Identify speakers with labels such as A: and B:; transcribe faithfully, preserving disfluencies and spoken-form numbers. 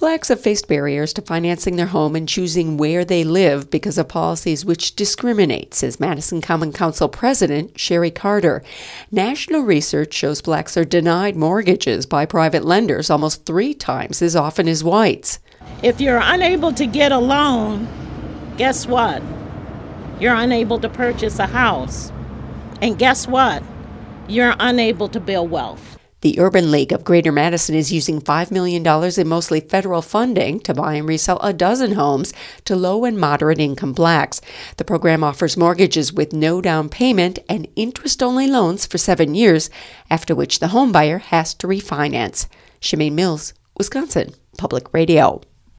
A: Blacks have faced barriers to financing their home and choosing where they live because of policies which discriminate, says Madison Common Council President Sherry Carter. National research shows Blacks are denied mortgages by private lenders almost three times as often as whites.
B: If you're unable to get a loan, guess what? You're unable to purchase a house. And guess what? You're unable to build wealth.
A: The Urban League of Greater Madison is using five million dollars in mostly federal funding to buy and resell a dozen homes to low and moderate income Blacks. The program offers mortgages with no down payment and interest-only loans for seven years, after which the home buyer has to refinance. Shemaine Mills, Wisconsin Public Radio.